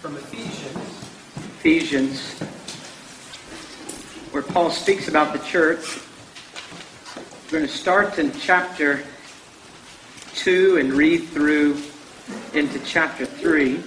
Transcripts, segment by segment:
from Ephesians, where Paul speaks about the church. We're going to start in chapter 2 and read through into chapter 3.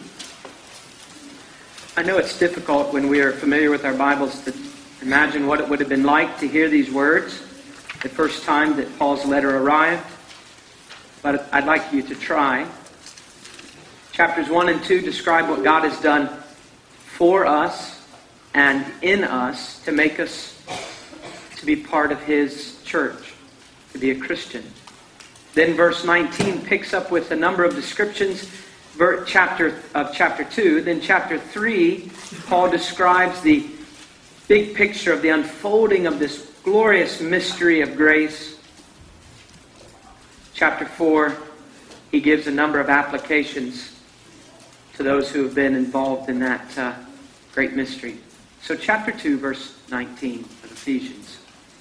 I know it's difficult when we are familiar with our Bibles to imagine what it would have been like to hear these words the first time that Paul's letter arrived, but I'd like you to try. Chapters 1 and 2 describe what God has done for us and in us to make us to be part of His church, to be a Christian. Then verse 19 picks up with a number of descriptions chapter 2. Then chapter 3, Paul describes the big picture of the unfolding of this glorious mystery of grace. Chapter 4, he gives a number of applications to those who have been involved in that great mystery. So chapter 2, verse 19 of Ephesians.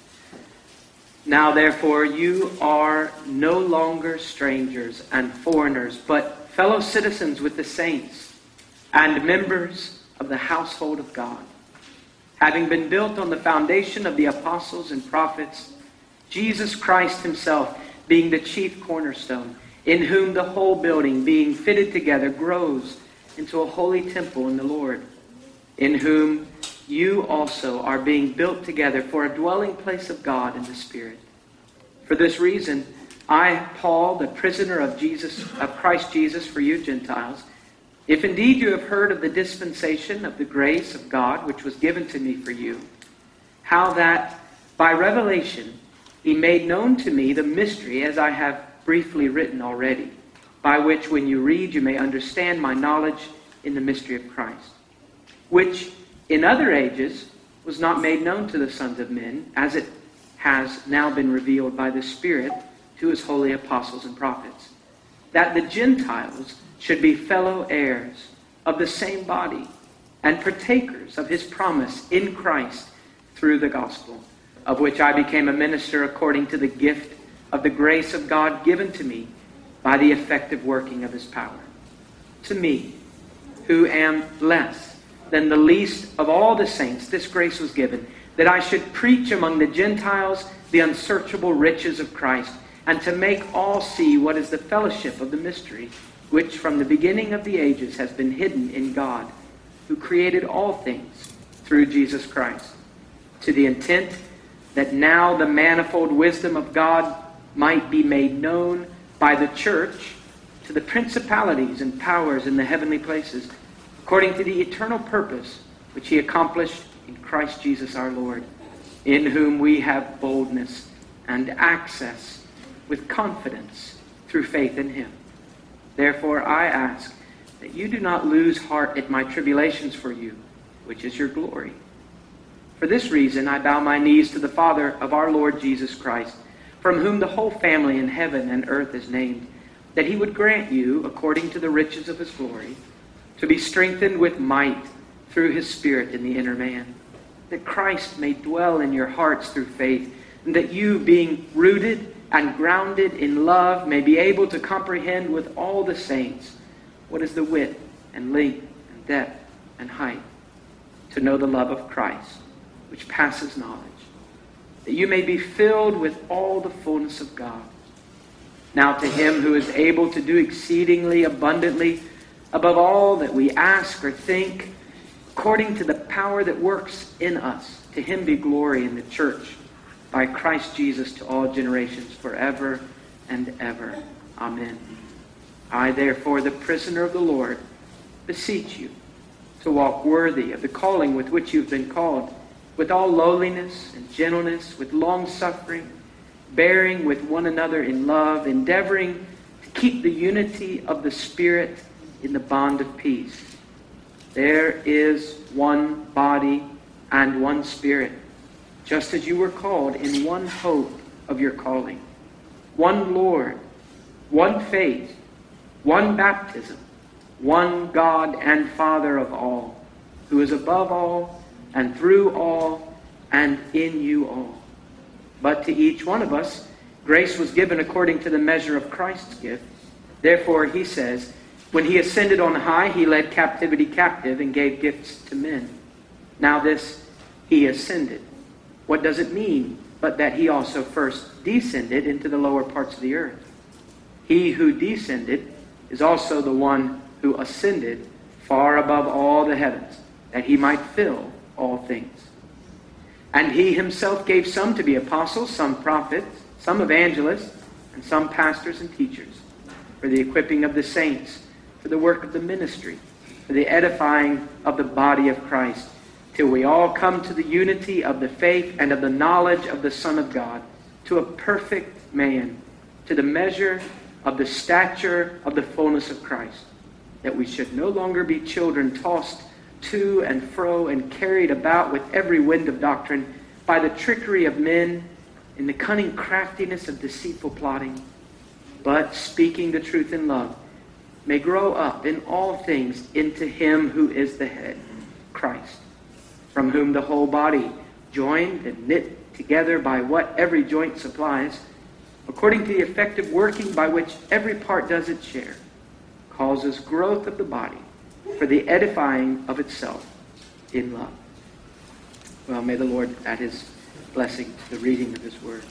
Now therefore you are no longer strangers and foreigners, but fellow citizens with the saints and members of the household of God, having been built on the foundation of the apostles and prophets, Jesus Christ Himself being the chief cornerstone, in whom the whole building being fitted together grows into a holy temple in the Lord, in whom you also are being built together for a dwelling place of God in the Spirit. For this reason, I, Paul, the prisoner of Christ Jesus for you Gentiles, if indeed you have heard of the dispensation of the grace of God which was given to me for you, how that by revelation He made known to me the mystery, as I have briefly written already, by which when you read you may understand my knowledge in the mystery of Christ, which in other ages was not made known to the sons of men, as it has now been revealed by the Spirit to His holy apostles and prophets, that the Gentiles should be fellow heirs of the same body and partakers of His promise in Christ through the gospel, of which I became a minister according to the gift of the grace of God given to me by the effective working of His power. To me, who am less than the least of all the saints, this grace was given, that I should preach among the Gentiles the unsearchable riches of Christ, and to make all see what is the fellowship of the mystery, which from the beginning of the ages has been hidden in God, who created all things through Jesus Christ, to the intent that now the manifold wisdom of God might be made known by the church to the principalities and powers in the heavenly places, according to the eternal purpose which He accomplished in Christ Jesus our Lord, in whom we have boldness and access with confidence through faith in Him. Therefore I ask that you do not lose heart at my tribulations for you, which is your glory. For this reason I bow my knees to the Father of our Lord Jesus Christ, from whom the whole family in heaven and earth is named, that He would grant you, according to the riches of His glory, to be strengthened with might through His Spirit in the inner man, that Christ may dwell in your hearts through faith, and that you, being rooted and grounded in love, may be able to comprehend with all the saints what is the width and length and depth and height, to know the love of Christ, which passes knowledge, that you may be filled with all the fullness of God. Now to Him who is able to do exceedingly abundantly above all that we ask or think, according to the power that works in us, to Him be glory in the church by Christ Jesus to all generations forever and ever. Amen. I therefore, the prisoner of the Lord, beseech you to walk worthy of the calling with which you've been called, with all lowliness and gentleness, with long-suffering, bearing with one another in love, endeavoring to keep the unity of the Spirit in the bond of peace. There is one body and one Spirit, just as you were called in one hope of your calling, one Lord, one faith, one baptism, one God and Father of all, who is above all and through all and in you all. But to each one of us grace was given according to the measure of Christ's gift. Therefore, he says, When he ascended on high, he led captivity captive and gave gifts to men. Now this, he ascended. What does it mean? But that he also first descended into the lower parts of the earth. He who descended is also the one who ascended far above all the heavens, that he might fill all things. And he himself gave some to be apostles, some prophets, some evangelists, and some pastors and teachers, for the equipping of the saints, for the work of the ministry, for the edifying of the body of Christ, till we all come to the unity of the faith and of the knowledge of the Son of God, to a perfect man, to the measure of the stature of the fullness of Christ, that we should no longer be children tossed to and fro and carried about with every wind of doctrine by the trickery of men in the cunning craftiness of deceitful plotting, but speaking the truth in love, may grow up in all things into him who is the head, Christ, from whom the whole body, joined and knit together by what every joint supplies, according to the effective working by which every part does its share, causes growth of the body for the edifying of itself in love. Well, may the Lord add his blessing to the reading of his word.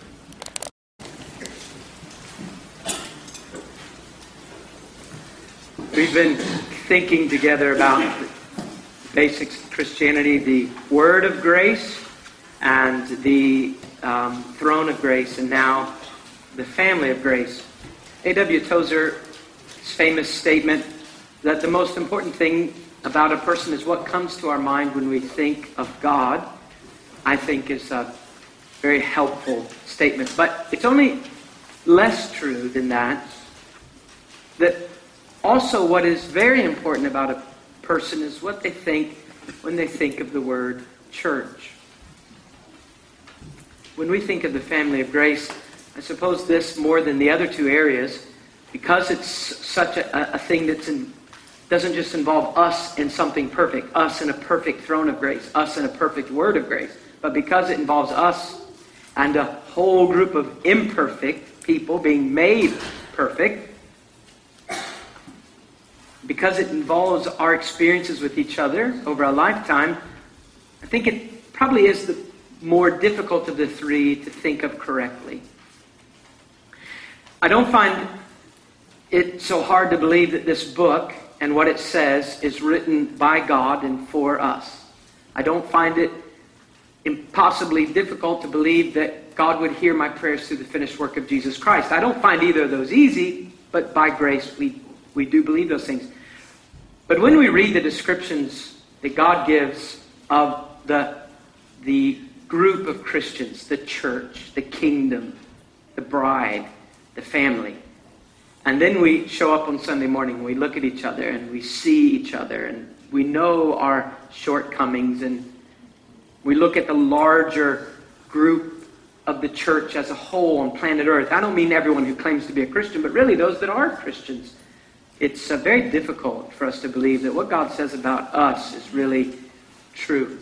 We've been thinking together about the basics of Christianity, the word of grace and the throne of grace, and now the family of grace. A.W. Tozer's famous statement that the most important thing about a person is what comes to our mind when we think of God, I think is a very helpful statement. But it's only less true than that also what is very important about a person is what they think when they think of the word church. When we think of the family of grace, I suppose this more than the other two areas, because it's such a thing that doesn't just involve us in something perfect, us in a perfect throne of grace, us in a perfect word of grace, but because it involves us and a whole group of imperfect people being made perfect, because it involves our experiences with each other over a lifetime, I think it probably is the more difficult of the three to think of correctly. I don't find it so hard to believe that this book and what it says is written by God and for us. I don't find it impossibly difficult to believe that God would hear my prayers through the finished work of Jesus Christ. I don't find either of those easy, but by grace we do believe those things. But when we read the descriptions that God gives of the group of Christians, the church, the kingdom, the bride, the family, and then we show up on Sunday morning and we look at each other and we see each other and we know our shortcomings and we look at the larger group of the church as a whole on planet Earth. I don't mean everyone who claims to be a Christian, but really those that are Christians. It's very difficult for us to believe that what God says about us is really true.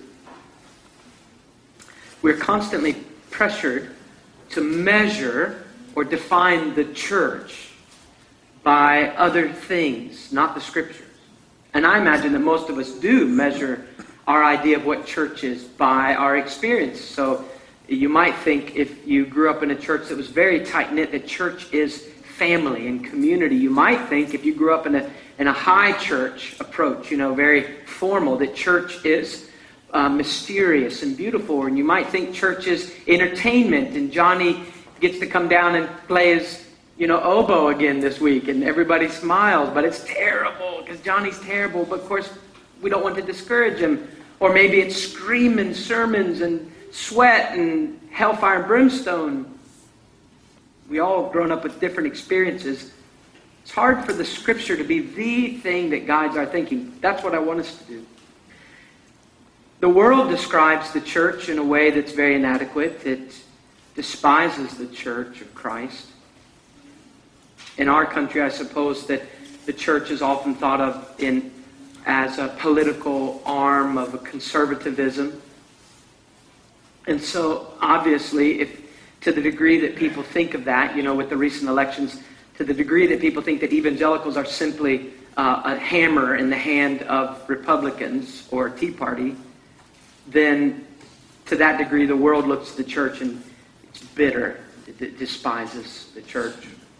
We're constantly pressured to measure or define the church by other things, not the Scriptures. And I imagine that most of us do measure our idea of what church is by our experience. So you might think if you grew up in a church that was very tight-knit, that church is family and community. You might think if you grew up in a high church approach, very formal, that church is mysterious and beautiful. And you might think church is entertainment, and Johnny gets to come down and play his oboe again this week, and everybody smiles, but it's terrible because Johnny's terrible. But of course, we don't want to discourage him. Or maybe it's screaming sermons and sweat and hellfire and brimstone. We all grown up with different experiences. It's hard for the Scripture to be the thing that guides our thinking. That's what I want us to do. The world describes the church in a way that's very inadequate. It despises the church of Christ. In our country, I suppose that the church is often thought of as a political arm of a conservatism. And so, obviously, to the degree that people think of that, with the recent elections, to to the degree that people think that evangelicals are simply a hammer in the hand of Republicans or Tea Party, then to that degree the world looks at the church and it's bitter. It despises the church.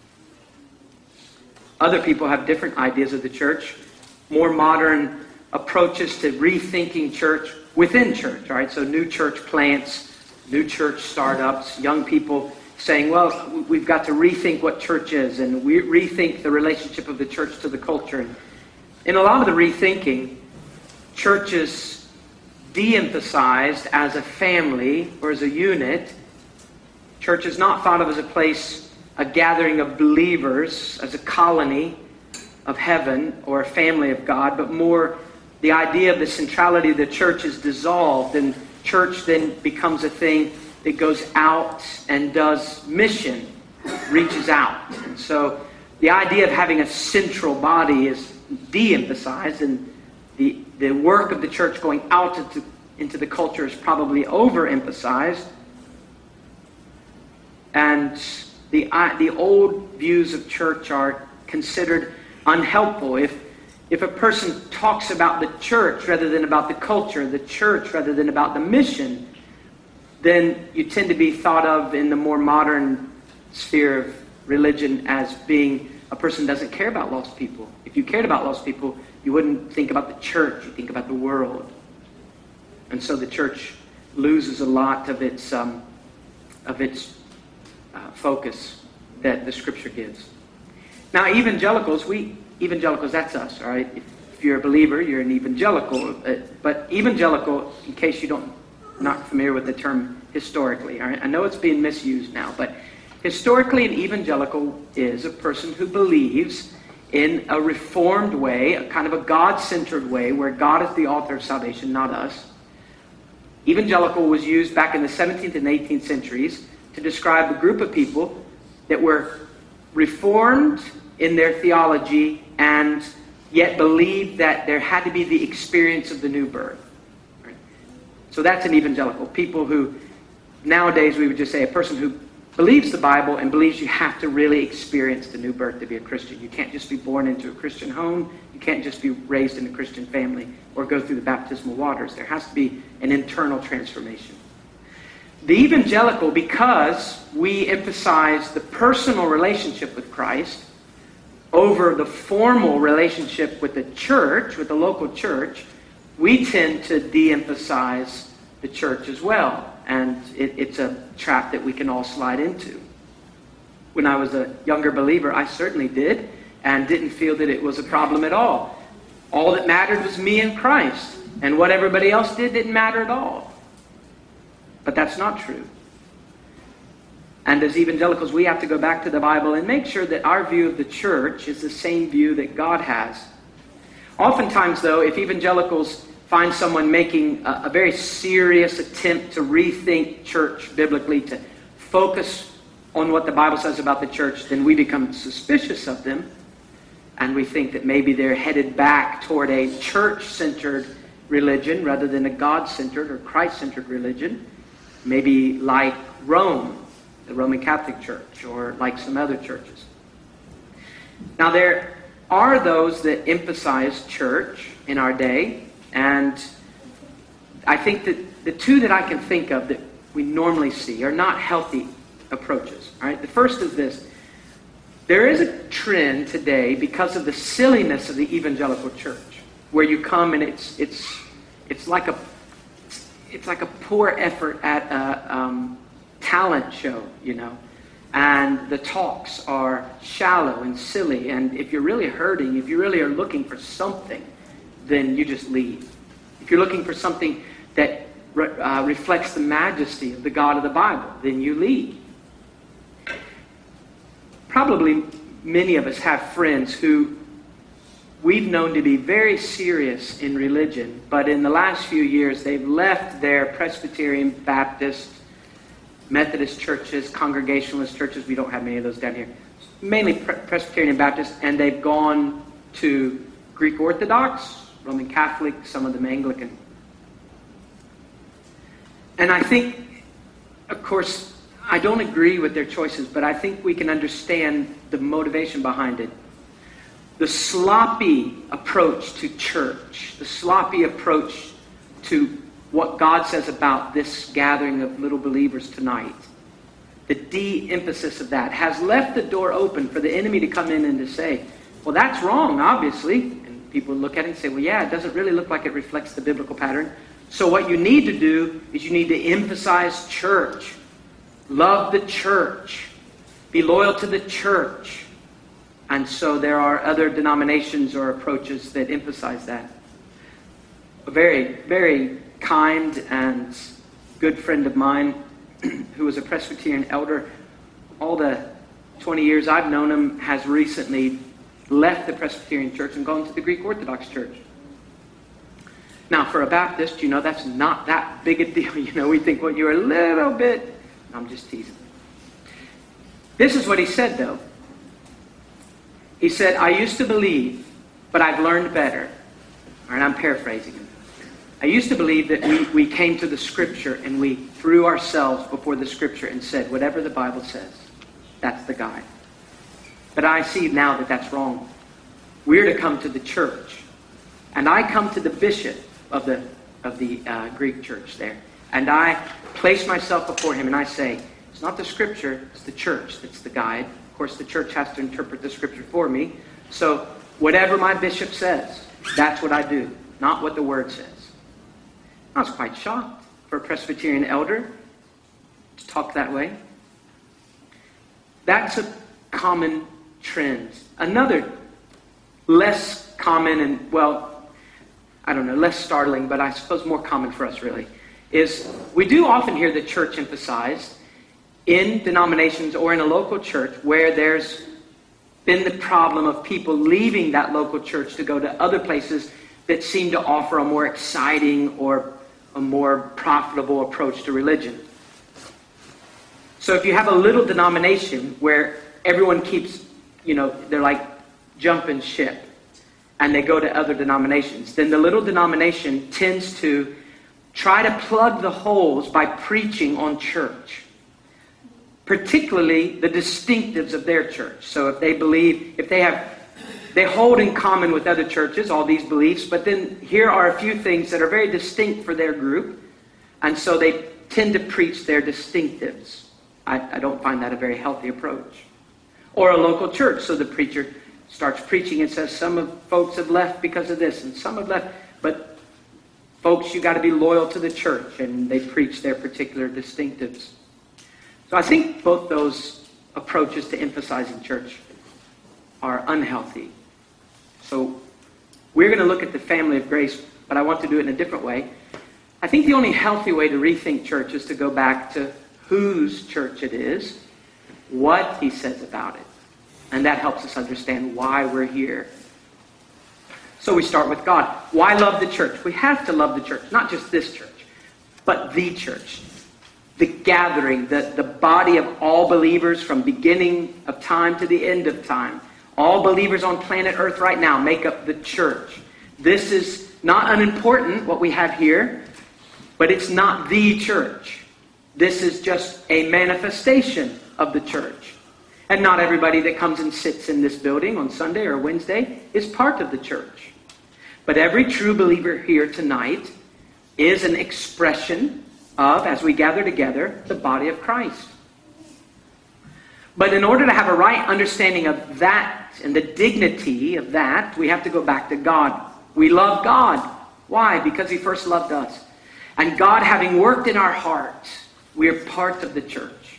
Other people have different ideas of the church, more modern approaches to rethinking church within church. All right, so new church plants, new church startups, young people saying, well, we've got to rethink what church is, and we rethink the relationship of the church to the culture. And in a lot of the rethinking, church is de-emphasized as a family or as a unit. Church is not thought of as a place, a gathering of believers, as a colony of heaven or a family of God, but more the idea of the centrality of the church is dissolved, and church then becomes a thing that goes out and does mission, reaches out. And so the idea of having a central body is de-emphasized, and the work of the church going out into the culture is probably overemphasized. And the old views of church are considered unhelpful. If a person talks about the church rather than about the culture, the church rather than about the mission, then you tend to be thought of in the more modern sphere of religion as being a person who doesn't care about lost people. If you cared about lost people, you wouldn't think about the church, you think about the world. And so the church loses a lot of its focus that the Scripture gives. Now, evangelicals, that's us, all right? If you're a believer, you're an evangelical. But evangelical, in case you're not familiar with the term historically, all right? I know it's being misused now, but historically an evangelical is a person who believes in a reformed way, a kind of a God-centered way, where God is the author of salvation, not us. Evangelical was used back in the 17th and 18th centuries to describe a group of people that were reformed in their theology and yet believed that there had to be the experience of the new birth. Right? So that's an evangelical. People who, nowadays we would just say a person who believes the Bible and believes you have to really experience the new birth to be a Christian. You can't just be born into a Christian home. You can't just be raised in a Christian family or go through the baptismal waters. There has to be an internal transformation. The evangelical, because we emphasize the personal relationship with Christ over the formal relationship with the church, with the local church, we tend to de-emphasize the church as well. And it's a trap that we can all slide into. When I was a younger believer, I certainly did, and didn't feel that it was a problem at all. All that mattered was me and Christ, and what everybody else did didn't matter at all. But that's not true. And as evangelicals, we have to go back to the Bible and make sure that our view of the church is the same view that God has. Oftentimes, though, if evangelicals find someone making a very serious attempt to rethink church biblically, to focus on what the Bible says about the church, then we become suspicious of them. And we think that maybe they're headed back toward a church-centered religion rather than a God-centered or Christ-centered religion. Maybe like Rome, the Roman Catholic Church, or like some other churches. Now, there are those that emphasize church in our day, and I think that the two that I can think of that we normally see are not healthy approaches. All right? The first is this. There is a trend today because of the silliness of the evangelical church, where you come and it's like a poor effort at a talent show, you know. And the talks are shallow and silly. And if you're really hurting, if you really are looking for something, then you just leave. If you're looking for something that reflects the majesty of the God of the Bible, then you leave. Probably many of us have friends who we've known to be very serious in religion, but in the last few years they've left their Presbyterian, Baptist, Methodist churches, Congregationalist churches. We don't have many of those down here. Mainly Presbyterian and Baptist, and they've gone to Greek Orthodox, Roman Catholic, some of them Anglican. And I think, of course, I don't agree with their choices, but I think we can understand the motivation behind it. The sloppy approach to church, the sloppy approach to what God says about this gathering of little believers tonight, the de-emphasis of that has left the door open for the enemy to come in and to say, well, that's wrong, obviously. And people look at it and say, well, yeah, it doesn't really look like it reflects the biblical pattern. So what you need to do is you need to emphasize church. Love the church. Be loyal to the church. And so there are other denominations or approaches that emphasize that. A very, very kind and good friend of mine who was a Presbyterian elder, all the 20 years I've known him, has recently left the Presbyterian church and gone to the Greek Orthodox church. Now, for a Baptist, that's not that big a deal. We think, well, you're a little bit... I'm just teasing. This is what he said, though. He said, I used to believe, but I've learned better. All right, I'm paraphrasing him. I used to believe that we came to the Scripture and we threw ourselves before the Scripture and said, whatever the Bible says, that's the guide. But I see now that that's wrong. We're to come to the church. And I come to the bishop of the Greek church there. And I place myself before him and I say, it's not the Scripture, it's the church that's the guide. Of course, the church has to interpret the Scripture for me. So whatever my bishop says, that's what I do, not what the Word says. I was quite shocked for a Presbyterian elder to talk that way. That's a common trend. Another less common and, less startling, but I suppose more common for us really, is we do often hear the church emphasized in denominations or in a local church where there's been the problem of people leaving that local church to go to other places that seem to offer a more exciting or a more profitable approach to religion. So if you have a little denomination where everyone keeps, they're like jumping ship and they go to other denominations, then the little denomination tends to try to plug the holes by preaching on church, particularly the distinctives of their church. So if they hold in common with other churches all these beliefs, but then here are a few things that are very distinct for their group, and so they tend to preach their distinctives. I don't find that a very healthy approach. Or a local church, so the preacher starts preaching and says, some of folks have left because of this, and some have left, but folks, you got to be loyal to the church, and they preach their particular distinctives. So I think both those approaches to emphasizing church are unhealthy. So we're going to look at the family of grace, but I want to do it in a different way. I think the only healthy way to rethink church is to go back to whose church it is, what he says about it. And that helps us understand why we're here. So we start with God. Why love the church? We have to love the church, not just this church, but the church. The gathering, the body of all believers from beginning of time to the end of time. All believers on planet Earth right now make up the church. This is not unimportant, what we have here, but it's not the church. This is just a manifestation of the church. And not everybody that comes and sits in this building on Sunday or Wednesday is part of the church. But every true believer here tonight is an expression of, as we gather together, the body of Christ. But in order to have a right understanding of that and the dignity of that, we have to go back to God. We love God. Why? Because he first loved us. And God, having worked in our hearts, we are part of the church.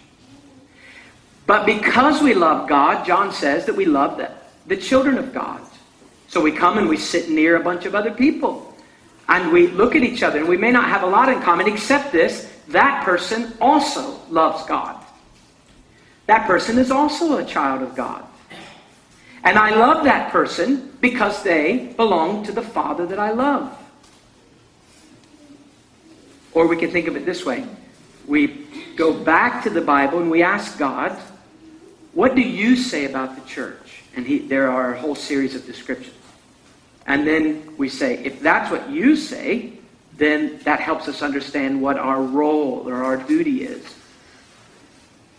But because we love God, John says that we love the children of God. So we come and we sit near a bunch of other people. And we look at each other, and we may not have a lot in common except this: that person also loves God. That person is also a child of God. And I love that person because they belong to the Father that I love. Or we can think of it this way. We go back to the Bible and we ask God, what do you say about the church? And there are a whole series of descriptions. And then we say, if that's what you say, then that helps us understand what our role or our duty is.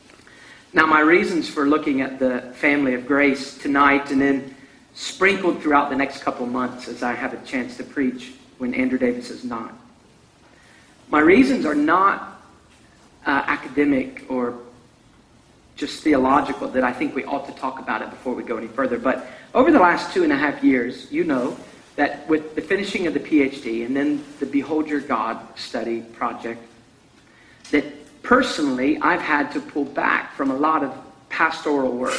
Now, my reasons for looking at the family of grace tonight and then sprinkled throughout the next couple months as I have a chance to preach when Andrew Davis is not. My reasons are not academic or just theological, that I think we ought to talk about it before we go any further. But over the last 2.5 years, you know that with the finishing of the PhD and then the Behold Your God study project, that personally I've had to pull back from a lot of pastoral work.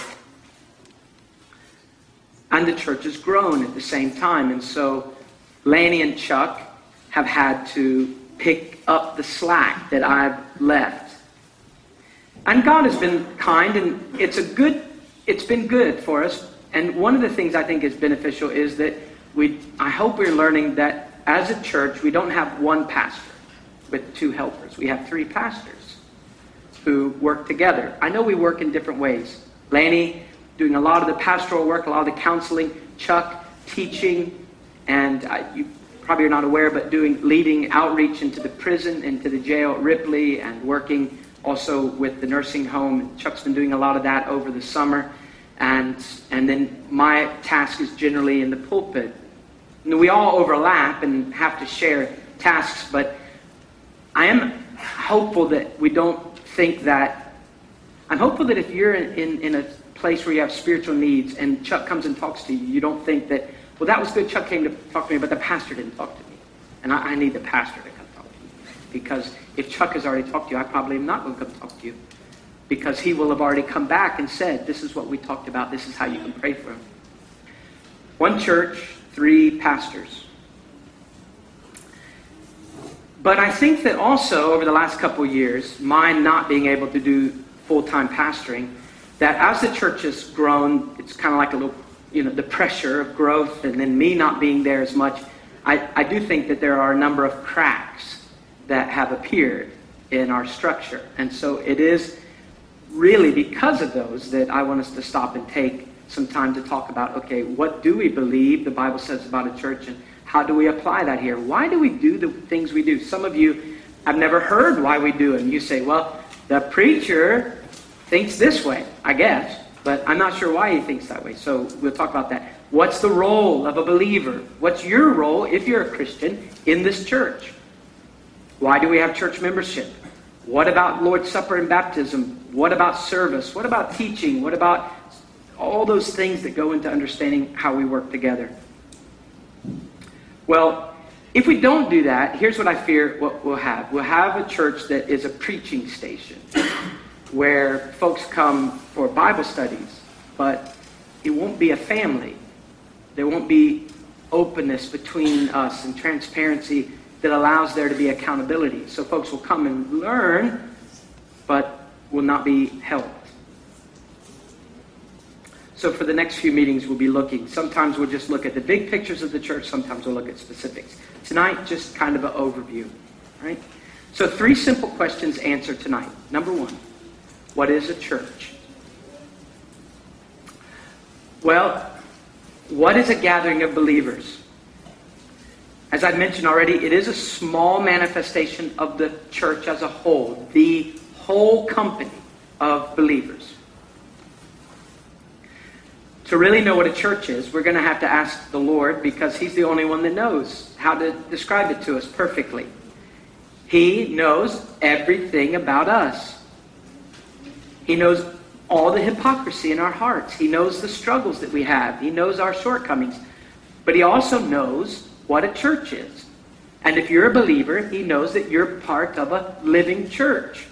And the church has grown at the same time. And so Lanny and Chuck have had to pick up the slack that I've left. And God has been kind, and it's been good for us. And one of the things I think is beneficial is that I hope we're learning that as a church, we don't have one pastor with 2 helpers. We have 3 pastors who work together. I know we work in different ways. Lanny doing a lot of the pastoral work, a lot of the counseling, Chuck teaching, and you probably are not aware, but leading outreach into the prison, into the jail at Ripley, and working also with the nursing home. Chuck's been doing a lot of that over the summer. And then my task is generally in the pulpit. And we all overlap and have to share tasks, but I am hopeful that we don't think that. I'm hopeful that if you're in a place where you have spiritual needs and Chuck comes and talks to you, you don't think that, well, that was good, Chuck came to talk to me, but the pastor didn't talk to me. And I need the pastor to come talk to me. Because if Chuck has already talked to you, I probably am not going to come talk to you. Because he will have already come back and said, this is what we talked about, this is how you can pray for him. 1 church, 3 pastors. But I think that also over the last couple of years, mine not being able to do full-time pastoring, that as the church has grown, it's kind of like a little, the pressure of growth, and then me not being there as much, I do think that there are a number of cracks that have appeared in our structure. And so it is really because of those that I want us to stop and take some time to talk about, okay, what do we believe the Bible says about a church, and how do we apply that here? Why do we do the things we do? Some of you have never heard why we do it, and you say, well, the preacher thinks this way, I guess, but I'm not sure why he thinks that way. So we'll talk about that. What's the role of a believer? What's your role, if you're a Christian, in this church? Why do we have church membership? What about Lord's Supper and baptism? What about service? What about teaching? What about all those things that go into understanding how we work together? Well, if we don't do that, here's what I fear what we'll have. We'll have a church that is a preaching station where folks come for Bible studies, but it won't be a family. There won't be openness between us and transparency that allows there to be accountability. So folks will come and learn, but will not be helped. So for the next few meetings, we'll be looking. Sometimes we'll just look at the big pictures of the church. Sometimes we'll look at specifics. Tonight, just kind of an overview. Right? So 3 simple questions answered tonight. Number 1, what is a church? Well, what is a gathering of believers? As I've mentioned already, it is a small manifestation of the church as a whole, the whole company of believers. To really know what a church is, we're going to have to ask the Lord, because He's the only one that knows how to describe it to us perfectly. He knows everything about us. He knows all the hypocrisy in our hearts. He knows the struggles that we have. He knows our shortcomings. But He also knows what a church is. And if you're a believer, He knows that you're part of a living church.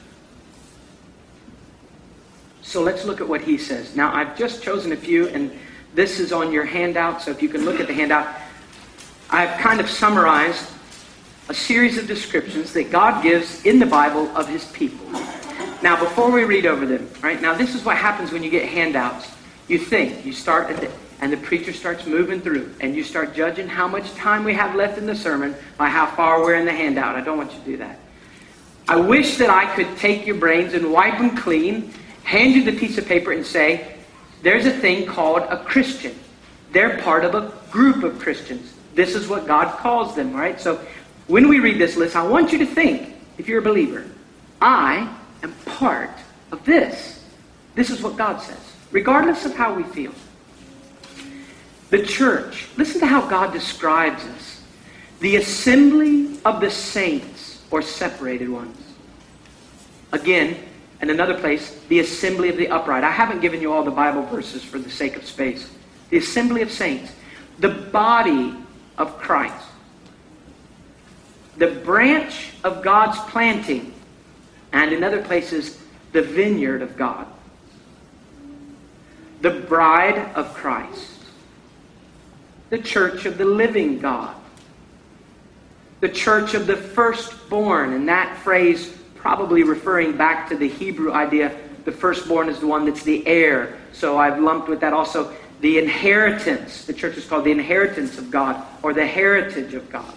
So let's look at what He says. Now, I've just chosen a few, and this is on your handout, so if you can look at the handout. I've kind of summarized a series of descriptions that God gives in the Bible of His people. Now, before we read over them, right? Now, this is what happens when you get handouts. You think, you start at and the preacher starts moving through, and you start judging how much time we have left in the sermon by how far we're in the handout. I don't want you to do that. I wish that I could take your brains and wipe them clean, hand you the piece of paper and say, there's a thing called a Christian. They're part of a group of Christians. This is what God calls them, right? So when we read this list, I want you to think, if you're a believer, I am part of this. This is what God says, regardless of how we feel. The church, listen to how God describes us. The assembly of the saints, or separated ones. Again, in another place, the assembly of the upright. I haven't given you all the Bible verses for the sake of space. The assembly of saints. The body of Christ. The branch of God's planting. And in other places, the vineyard of God. The bride of Christ. The church of the living God. The church of the firstborn. And that phrase probably referring back to the Hebrew idea, the firstborn is the one that's the heir. So I've lumped with that also the inheritance. The church is called the inheritance of God, or the heritage of God.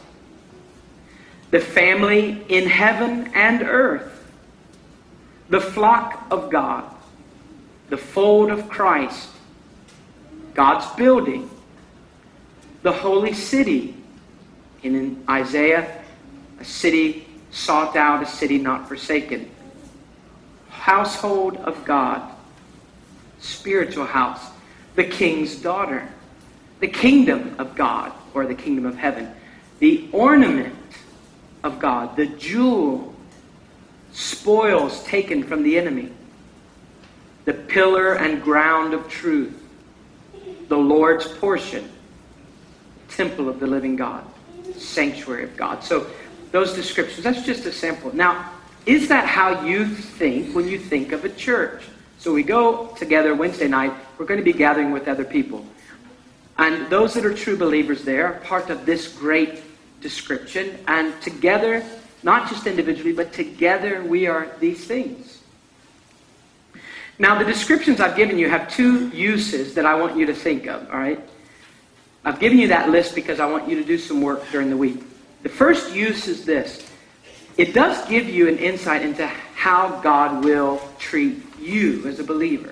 The family in heaven and earth. The flock of God. The fold of Christ. God's building. The holy city. In Isaiah, a city sought out, a city not forsaken. Household of God. Spiritual house. The king's daughter. The kingdom of God, or the kingdom of heaven. The ornament of God. The jewel. Spoils taken from the enemy. The pillar and ground of truth. The Lord's portion. Temple of the living God. Sanctuary of God. So those descriptions, that's just a sample. Now, is that how you think when you think of a church? So we go together Wednesday night. We're going to be gathering with other people. And those that are true believers there are part of this great description. And together, not just individually, but together we are these things. Now, the descriptions I've given you have two uses that I want you to think of, all right? I've given you that list because I want you to do some work during the week. The first use is this. It does give you an insight into how God will treat you as a believer.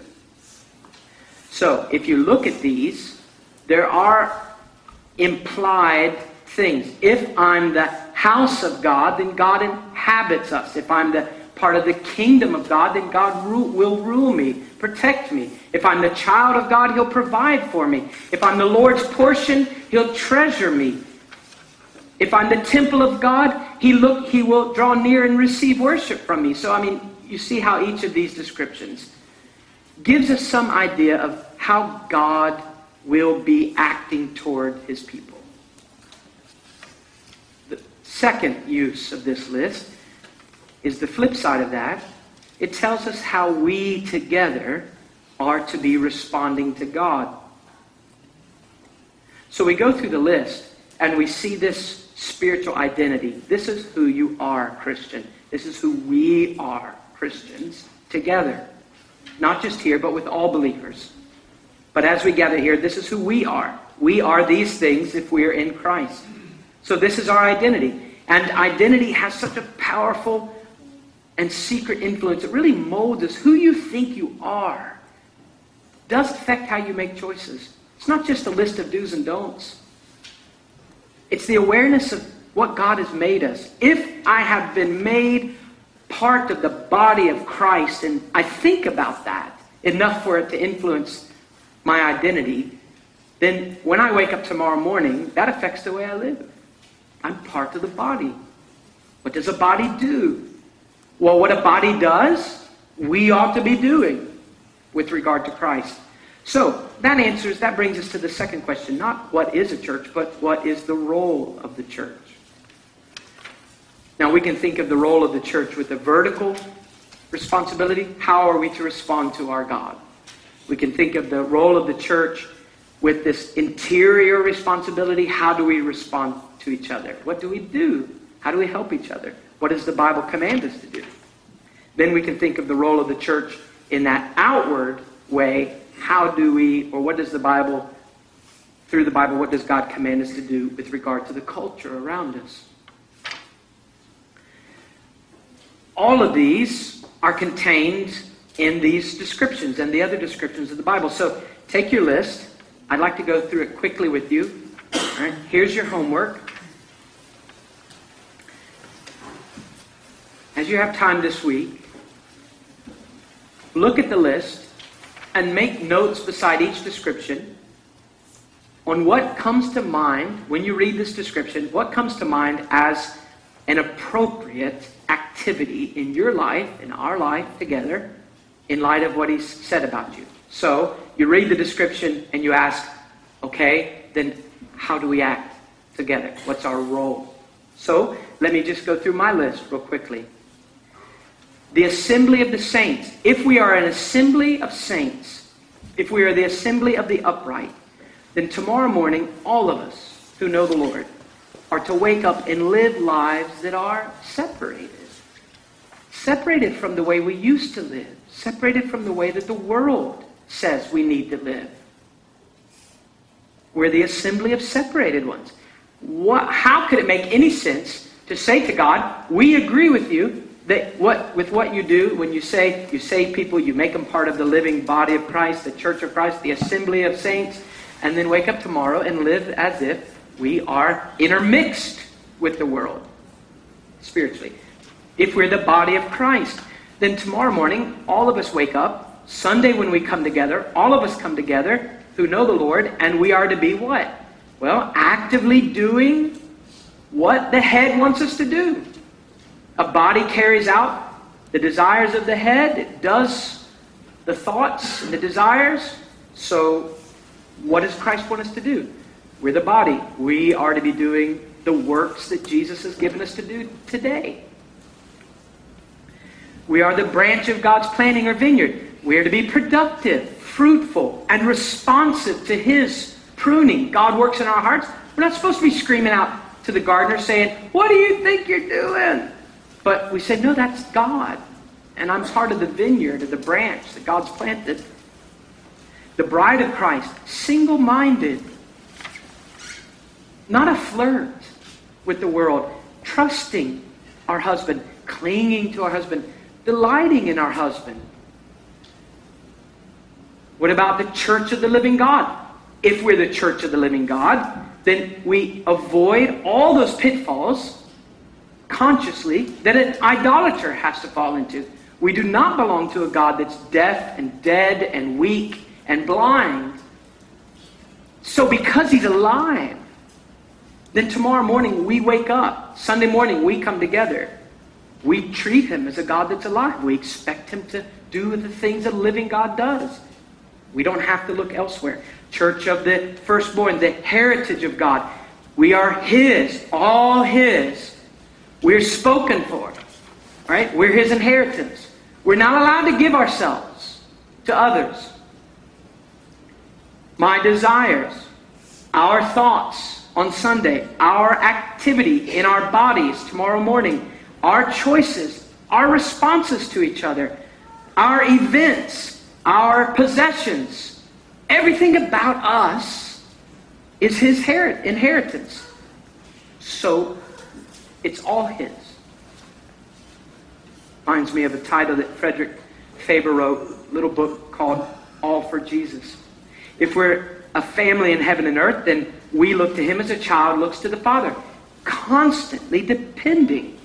So, if you look at these, there are implied things. If I'm the house of God, then God inhabits us. If I'm the part of the kingdom of God, then God will rule me, protect me. If I'm the child of God, He'll provide for me. If I'm the Lord's portion, He'll treasure me. If I'm the temple of God, He will draw near and receive worship from me. So, you see how each of these descriptions gives us some idea of how God will be acting toward His people. The second use of this list is the flip side of that. It tells us how we together are to be responding to God. So we go through the list and we see this spiritual identity. This is who you are, Christian. This is who we are, Christians, together. Not just here, but with all believers. But as we gather here, this is who we are. We are these things if we are in Christ. So this is our identity. And identity has such a powerful and secret influence. It really molds us. Who you think you are does affect how you make choices. It's not just a list of do's and don'ts. It's the awareness of what God has made us. If I have been made part of the body of Christ, and I think about that enough for it to influence my identity, then when I wake up tomorrow morning, that affects the way I live. I'm part of the body. What does a body do? Well, what a body does, we ought to be doing with regard to Christ. So, that brings us to the second question. Not what is a church, but what is the role of the church? Now, we can think of the role of the church with a vertical responsibility. How are we to respond to our God? We can think of the role of the church with this interior responsibility. How do we respond to each other? What do we do? How do we help each other? What does the Bible command us to do? Then we can think of the role of the church in that outward way. How do we, or what does the Bible, through the Bible, what does God command us to do with regard to the culture around us? All of these are contained in these descriptions and the other descriptions of the Bible. So take your list. I'd like to go through it quickly with you. All right, here's your homework. As you have time this week, look at the list and make notes beside each description on what comes to mind when you read this description, what comes to mind as an appropriate activity in your life, in our life together, in light of what he's said about you. So you read the description and you ask, okay, then how do we act together? What's our role? So let me just go through my list real quickly. The assembly of the saints. If we are an assembly of saints, if we are the assembly of the upright, then tomorrow morning, all of us who know the Lord are to wake up and live lives that are separated. Separated from the way we used to live. Separated from the way that the world says we need to live. We're the assembly of separated ones. How could it make any sense to say to God, we agree with you that with what you do when you save people, you make them part of the living body of Christ, the church of Christ, the assembly of saints, and then wake up tomorrow and live as if we are intermixed with the world spiritually. If we're the body of Christ, then tomorrow morning, all of us wake up. Sunday when we come together, all of us come together who know the Lord, and we are to be what? Well, actively doing what the head wants us to do. A body carries out the desires of the head. It does the thoughts and the desires. So what does Christ want us to do? We're the body. We are to be doing the works that Jesus has given us to do today. We are the branch of God's planting or vineyard. We are to be productive, fruitful, and responsive to His pruning. God works in our hearts. We're not supposed to be screaming out to the gardener saying, what do you think you're doing? But we say, no, that's God. And I'm part of the vineyard, of the branch that God's planted. The bride of Christ, single-minded. Not a flirt with the world. Trusting our husband, clinging to our husband, delighting in our husband. What about the church of the living God? If we're the church of the living God, then we avoid all those pitfalls consciously that an idolater has to fall into. We do not belong to a God that's deaf and dead and weak and blind. So because He's alive, then tomorrow morning we wake up. Sunday morning we come together. We treat Him as a God that's alive. We expect Him to do the things that a living God does. We don't have to look elsewhere. Church of the firstborn, the heritage of God. We are His, all His. We're spoken for. Right? We're His inheritance. We're not allowed to give ourselves to others. My desires, our thoughts on Sunday, our activity in our bodies tomorrow morning, our choices, our responses to each other, our events, our possessions, everything about us is His inheritance. So it's all His. Reminds me of a title that Frederick Faber wrote, a little book called All for Jesus. If we're a family in heaven and earth, then we look to Him as a child looks to the Father, constantly depending.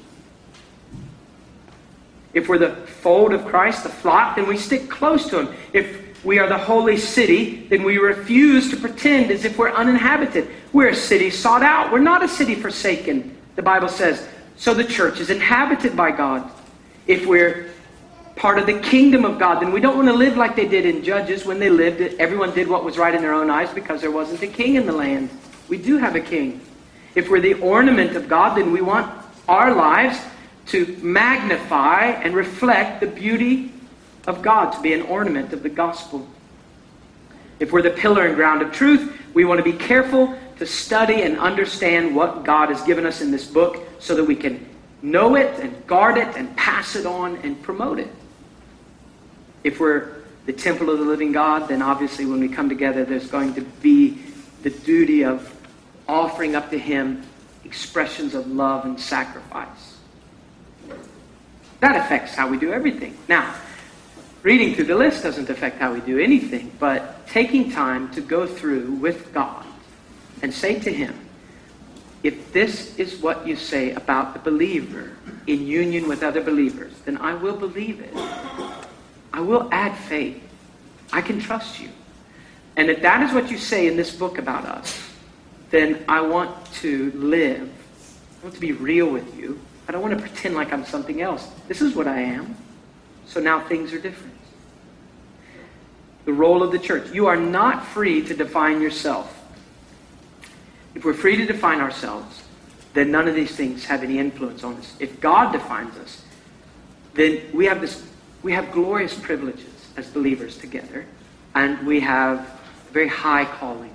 If we're the fold of Christ, the flock, then we stick close to Him. If we are the holy city, then we refuse to pretend as if we're uninhabited. We're a city sought out. We're not a city forsaken, the Bible says. So the church is inhabited by God. If we're part of the kingdom of God, then we don't want to live like they did in Judges when they lived. Everyone did what was right in their own eyes because there wasn't a king in the land. We do have a king. If we're the ornament of God, then we want our lives to magnify and reflect the beauty of God, to be an ornament of the gospel. If we're the pillar and ground of truth, we want to be careful to study and understand what God has given us in this book so that we can know it and guard it and pass it on and promote it. If we're the temple of the living God, then obviously when we come together, there's going to be the duty of offering up to Him expressions of love and sacrifice. That affects how we do everything. Now, reading through the list doesn't affect how we do anything, but taking time to go through with God and say to Him, if this is what you say about the believer in union with other believers, then I will believe it. I will add faith. I can trust you. And if that is what you say in this book about us, then I want to live. I want to be real with you. I don't want to pretend like I'm something else. This is what I am. So now things are different. The role of the church. You are not free to define yourself. If we're free to define ourselves, then none of these things have any influence on us. If God defines us, then we have glorious privileges as believers together, and we have a very high calling.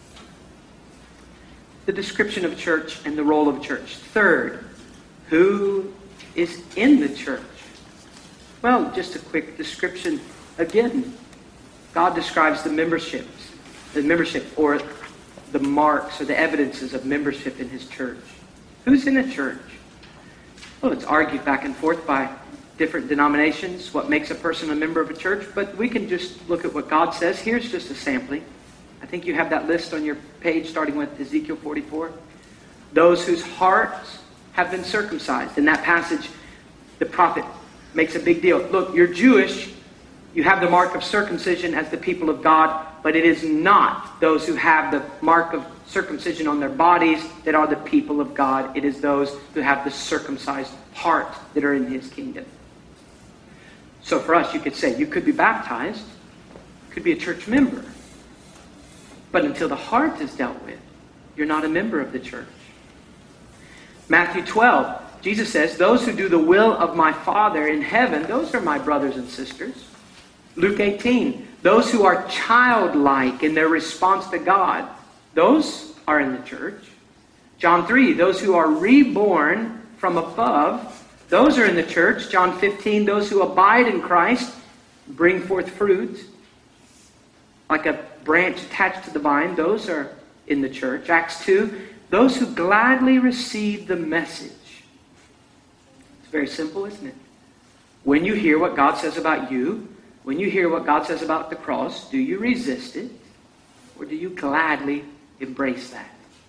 The description of church and the role of church. Third, who is in the church? Well, just a quick description. Again, God describes the membership or the marks or the evidences of membership in his church. Who's in a church? Well, it's argued back and forth by different denominations, what makes a person a member of a church, but we can just look at what God says. Here's just a sampling. I think you have that list on your page starting with Ezekiel 44. Those whose hearts have been circumcised. In that passage, the prophet makes a big deal. Look, you're Jewish. You have the mark of circumcision as the people of God, but it is not those who have the mark of circumcision on their bodies that are the people of God. It is those who have the circumcised heart that are in his kingdom. So for us, you could say, you could be baptized, you could be a church member, but until the heart is dealt with, you're not a member of the church. Matthew 12, Jesus says, those who do the will of my Father in heaven, those are my brothers and sisters. Luke 18, those who are childlike in their response to God, those are in the church. John 3, those who are reborn from above, those are in the church. John 15, those who abide in Christ, bring forth fruit, like a branch attached to the vine, those are in the church. Acts 2, those who gladly receive the message. It's very simple, isn't it? When you hear what God says about you, when you hear what God says about the cross, do you resist it? Or do you gladly embrace that?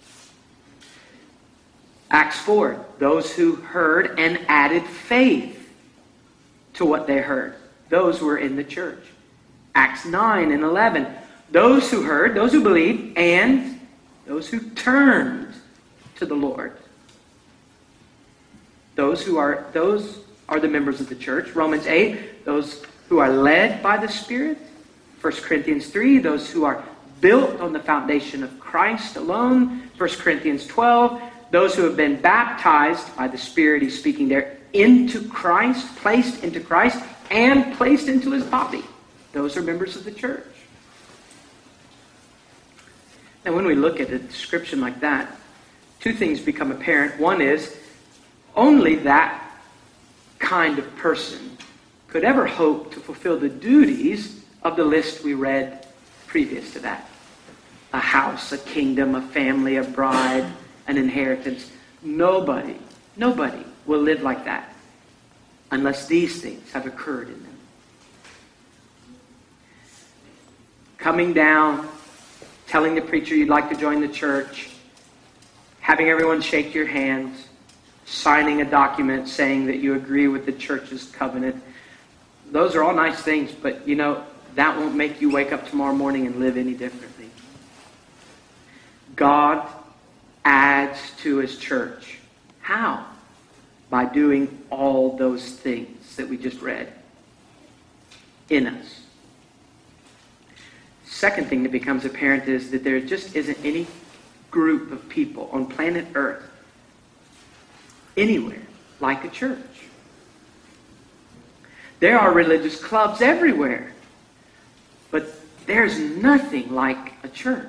Acts 4, those who heard and added faith to what they heard. Those were in the church. Acts 9 and 11, those who heard, those who believed, and those who turned to the Lord. Those are the members of the church. Romans 8, those who are led by the Spirit. 1 Corinthians 3, those who are built on the foundation of Christ alone. 1 Corinthians 12, those who have been baptized by the Spirit, he's speaking there, into Christ, placed into Christ, and placed into his body. Those are members of the church. Now, when we look at a description like that, two things become apparent. One is, only that kind of person could ever hope to fulfill the duties of the list we read previous to that. A house, a kingdom, a family, a bride, an inheritance. Nobody will live like that unless these things have occurred in them. Coming down, telling the preacher you'd like to join the church, having everyone shake your hand, signing a document saying that you agree with the church's covenant. Those are all nice things, but that won't make you wake up tomorrow morning and live any differently. God adds to his church. How? By doing all those things that we just read in us. Second thing that becomes apparent is that there just isn't any group of people on planet Earth anywhere like a church. There are religious clubs everywhere, but there's nothing like a church.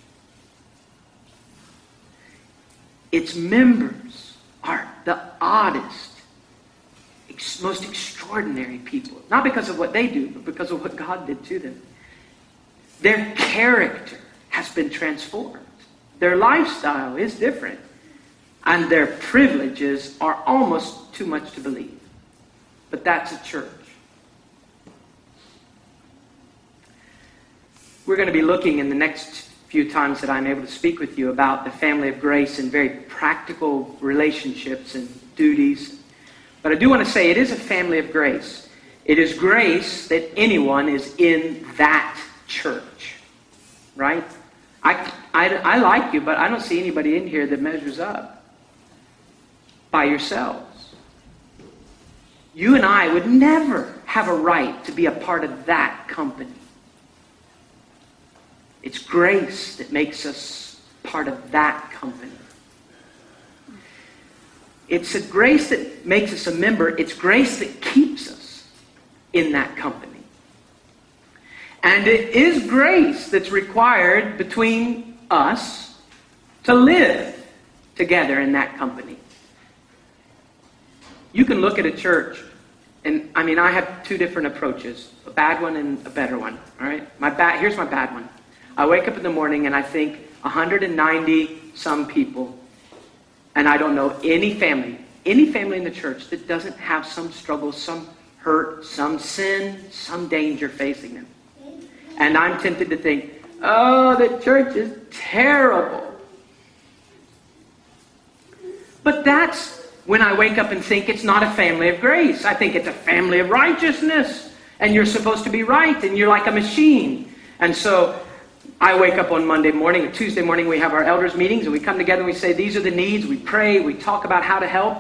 Its members are the oddest, most extraordinary people. Not because of what they do, but because of what God did to them. Their character has been transformed. Their lifestyle is different. And their privileges are almost too much to believe. But that's a church. We're going to be looking in the next few times that I'm able to speak with you about the family of grace and very practical relationships and duties. But I do want to say it is a family of grace. It is grace that anyone is in that church. Right? I like you, but I don't see anybody in here that measures up by yourselves. You and I would never have a right to be a part of that company. It's grace that makes us part of that company. It's a grace that makes us a member. It's grace that keeps us in that company. And it is grace that's required between us to live together in that company. You can look at a church, and I have two different approaches, a bad one and a better one. All right? Here's my bad one. I wake up in the morning and I think 190 some people, and I don't know any family in the church that doesn't have some struggle, some hurt, some sin, some danger facing them. And I'm tempted to think, oh, the church is terrible. But that's when I wake up and think it's not a family of grace. I think it's a family of righteousness. And you're supposed to be right, and you're like a machine. And so I wake up on Monday morning, or Tuesday morning, we have our elders meetings, and we come together and we say, these are the needs. We pray, we talk about how to help.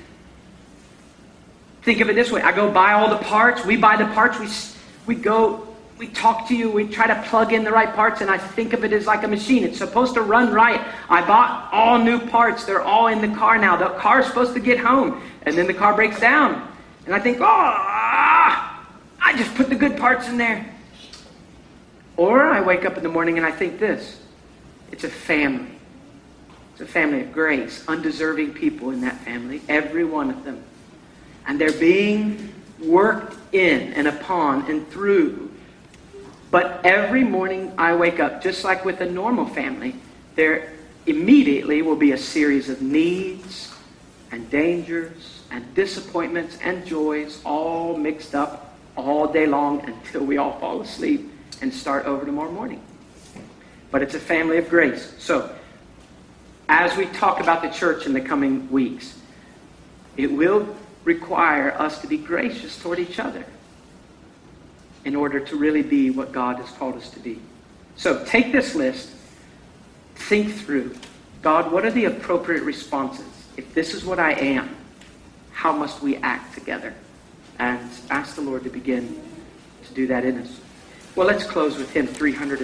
Think of it this way. I go buy all the parts. We buy the parts. We talk to you. We try to plug in the right parts, and I think of it as like a machine. It's supposed to run right. I bought all new parts. They're all in the car now. The car's supposed to get home, and then the car breaks down. And I think, I just put the good parts in there. Or I wake up in the morning and I think this. It's a family. It's a family of grace. Undeserving people in that family. Every one of them. And they're being worked in and upon and through. But every morning I wake up, just like with a normal family, there immediately will be a series of needs and dangers and disappointments and joys all mixed up all day long until we all fall asleep and start over tomorrow morning. But it's a family of grace. So, as we talk about the church in the coming weeks, it will require us to be gracious toward each other in order to really be what God has called us to be. So take this list, think through, God, what are the appropriate responses? If this is what I am, how must we act together? And ask the Lord to begin to do that in us. Well, let's close with hymn 300.